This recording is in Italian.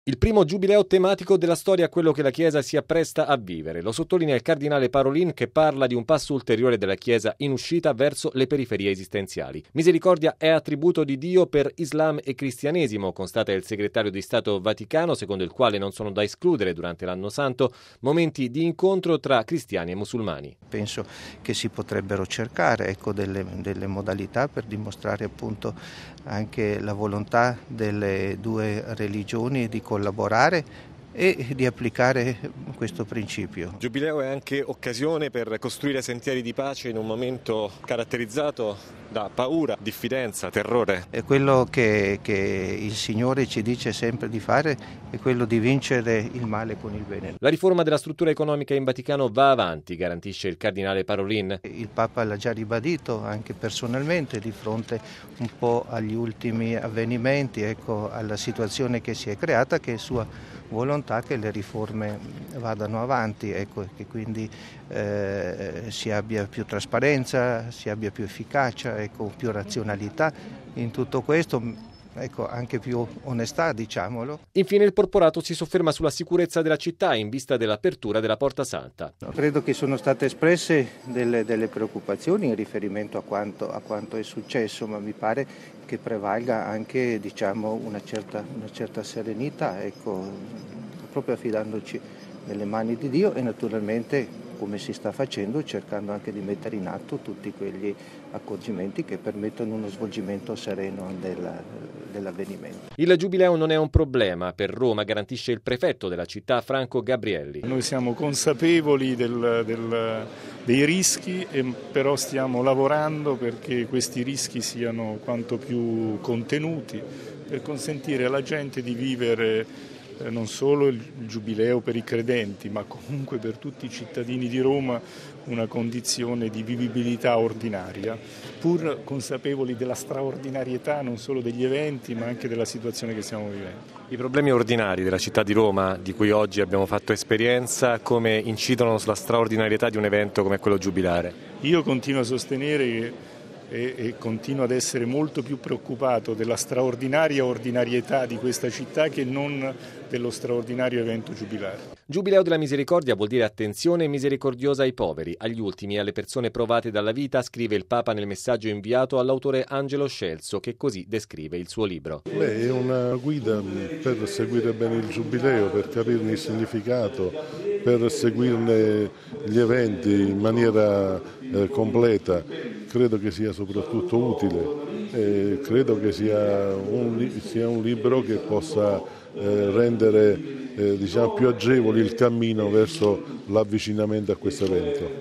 Il primo giubileo tematico della storia è quello che la Chiesa si appresta a vivere. Lo sottolinea il cardinale Parolin, che parla di un passo ulteriore della Chiesa in uscita verso le periferie esistenziali. Misericordia è attributo di Dio per Islam e Cristianesimo, constata il segretario di Stato Vaticano, secondo il quale non sono da escludere durante l'anno santo momenti di incontro tra cristiani e musulmani. Penso che si potrebbero cercare delle modalità per dimostrare appunto anche la volontà delle due religioni di collaborare e di applicare questo principio. Il Giubileo è anche occasione per costruire sentieri di pace in un momento caratterizzato da paura, diffidenza, terrore. È quello che il Signore ci dice sempre di fare, è quello di vincere il male con il bene. La riforma della struttura economica in Vaticano va avanti, garantisce il cardinale Parolin. Il Papa l'ha già ribadito anche personalmente di fronte un po' agli ultimi avvenimenti, alla situazione che si è creata, che è sua volontà che le riforme vadano avanti, che quindi si abbia più trasparenza, si abbia più efficacia, più razionalità in tutto questo, anche più onestà, diciamolo. Infine il porporato si sofferma sulla sicurezza della città in vista dell'apertura della Porta Santa. Credo che sono state espresse delle preoccupazioni in riferimento a quanto è successo, ma mi pare che prevalga anche una certa serenità, proprio affidandoci nelle mani di Dio e naturalmente, come si sta facendo, cercando anche di mettere in atto tutti quegli accorgimenti che permettono uno svolgimento sereno dell'avvenimento. Il giubileo non è un problema per Roma, garantisce il prefetto della città Franco Gabrielli. Noi siamo consapevoli dei rischi, però stiamo lavorando perché questi rischi siano quanto più contenuti per consentire alla gente di vivere non solo il giubileo per i credenti, ma comunque per tutti i cittadini di Roma una condizione di vivibilità ordinaria, pur consapevoli della straordinarietà non solo degli eventi, ma anche della situazione che stiamo vivendo. I problemi ordinari della città di Roma, di cui oggi abbiamo fatto esperienza, come incidono sulla straordinarietà di un evento come quello giubilare? Io continuo a sostenere che e continuo ad essere molto più preoccupato della straordinaria ordinarietà di questa città che non dello straordinario evento giubilare. Giubileo della Misericordia vuol dire attenzione misericordiosa ai poveri, agli ultimi e alle persone provate dalla vita, scrive il Papa nel messaggio inviato all'autore Angelo Scelso, che così descrive il suo libro. Lei è una guida per seguire bene il Giubileo, per capirne il significato, per seguirne gli eventi in maniera completa. Credo che sia soprattutto utile, credo che sia un libro che possa rendere più agevole il cammino verso l'avvicinamento a questo evento.